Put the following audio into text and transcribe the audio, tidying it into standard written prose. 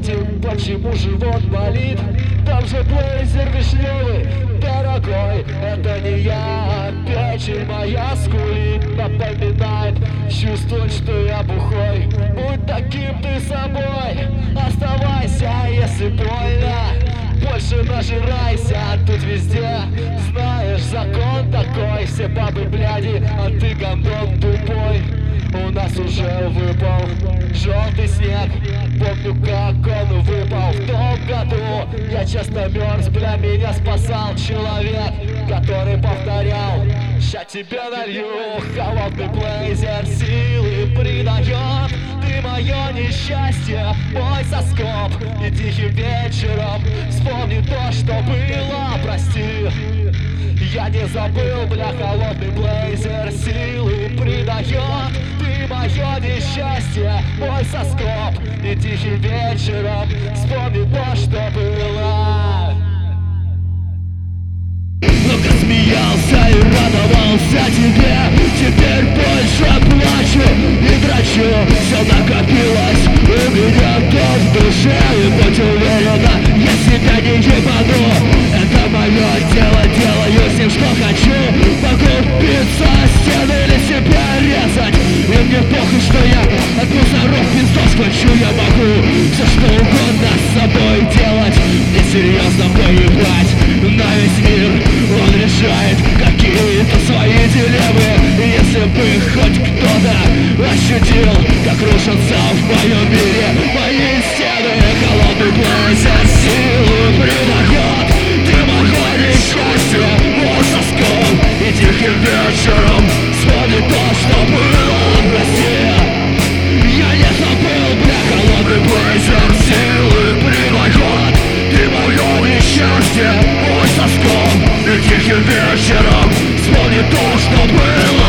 знаете, почему живот болит? Там же блейзер вишневый, дорогой. Это не я, печень моя скулит. Напоминает, чувствует, что я бухой. Будь таким ты собой, оставайся, если больно. Больше нажирайся, тут везде, знаешь, закон такой. Все бабы бляди, а ты гандон тупой. У нас уже выпал желтый снег. Помню, как он выпал в том году. Я часто мерз, бля, меня спасал человек, который повторял: ща тебе налью. Холодный блейзер силы придает. Ты мое несчастье, мой соскоб. И тихим вечером вспомни то, что было, прости. Я не забыл, бля, холодный блейзер силы придает. Ты мое несчастье, мой соскоб. И тихим вечером вспомни то, что было. Много смеялся и радовался тебе. Теперь больше плачу и драчу. Все накопилось у меня то в душе. И будь уверена, я себя не ебану. Это мое дело, делаю с ним что хочу. Могу биться о стены или себя резать. И мне похуй, что я от мусоров пиздос хочу. Я могу все что угодно с собой делать. Мне серьезно поебать на весь мир. Он решает какие-то свои дилеммы. Если бы хоть кто-то ощутил, как рушатся в моем мире мои стены. Холодный блейзер силу придает. Ты мое несчастье, мой соском. И тихим вечером вспомни то, что было в России. Я не забыл, бля, холодный блейзер силы придает. Ты мое несчастье, мой соском. И тихим вечером вспомни то, что было.